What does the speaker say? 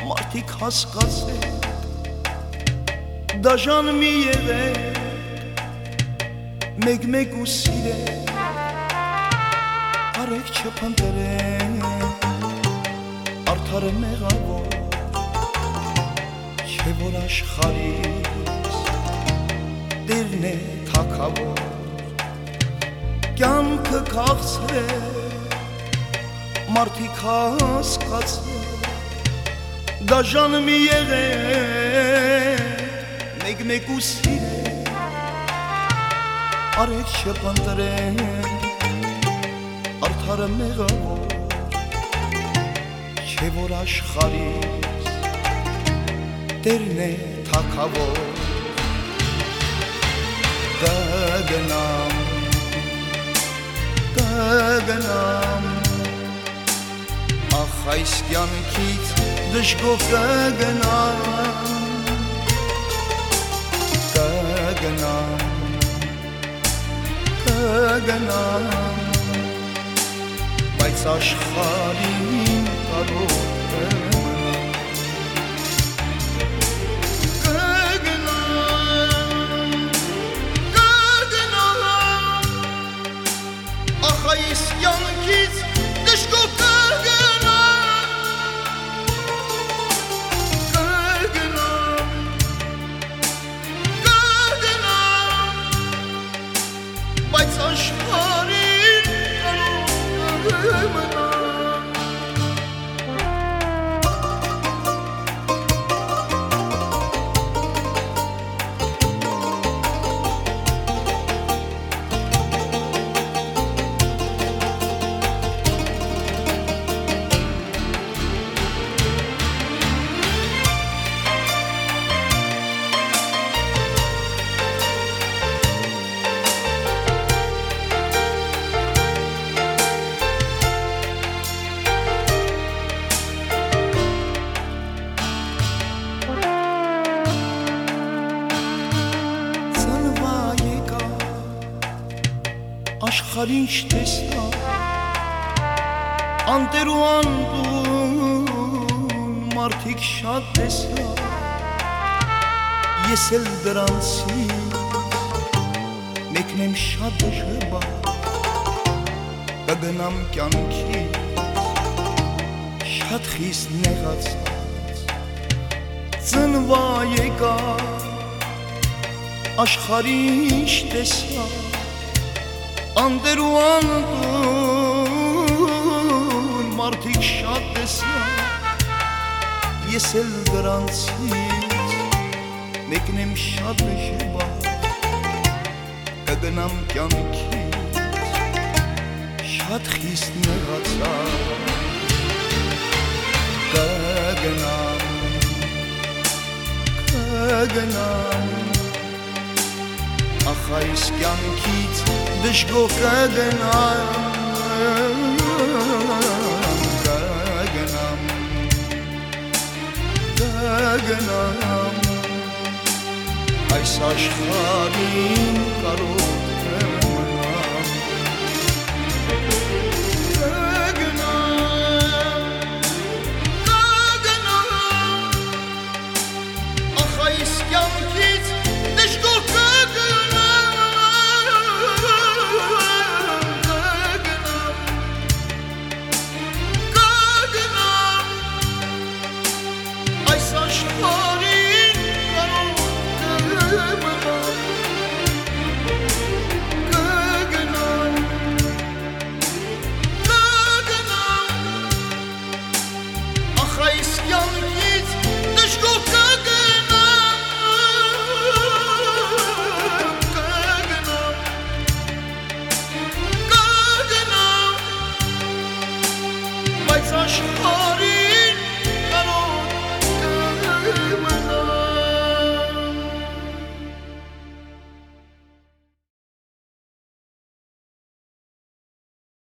մարդիկ հասկացել, դաժան մի եղել, մեկ-մեկ ու սիրել, արեք չփնտրել, արդար մեղավոր, չէ որ աշխարհիս տերն է թագավոր, կյանքը քաղցրել, մարդիկ հասկացել, դաժան մի եղել, մեկ-մեկ ու սիրել, արեք չփնտրել, արդար մեղավոր, չէ որ աշխարհիս տերն է թագավոր, կգնամ, կգնամ, ախ այս կյանքից դժգոհ կգնամ, կգնամ, կգնամ, բայց աշխարհին կարող այս կյանքից դժգոհ կգնամ, բայց աշխարհին կարող մնամ, աշխարհին չտեսնա, անտեր ու անդուն մարդիկ շատ տեսնա, ես էլ դրանցից մեկն եմ շատ դժվար, կգնամ կյանքից շատ խիստ նեղացած, ծնվա եկա, աշխարհին չտեսնա, անտեր ու անդուն մարդիկ շատ տեսնա, ես էլ դրանցից մեկն եմ շատ դժվար, կգնամ կյանքից շատ խիստ նեղացած, կգնամ, կգնամ, ախ այս կյանքից դժգոհ կգնամ, կգնամ, կգնամ, այս աշխարհին կարող մնամ, կգնամ, կգնամ, ախ այս կյանքից դժգոհ կգնամ, այս աշխարհ